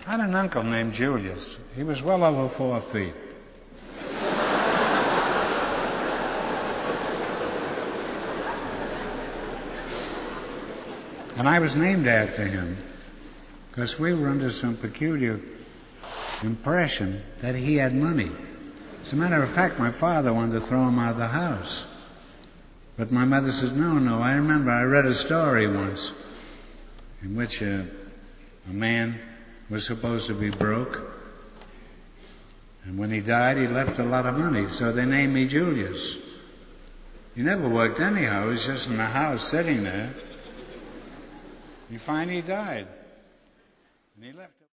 I had an uncle named Julius. He was well over 4 feet. And I was named after him because we were under some peculiar impression that he had money. As a matter of fact, my father wanted to throw him out of the house. But my mother said, no. I remember I read a story once in which a man was supposed to be broke. And when he died, he left a lot of money. So they named me Julius. He never worked anyhow. He was just in the house sitting there. He finally died. And he left.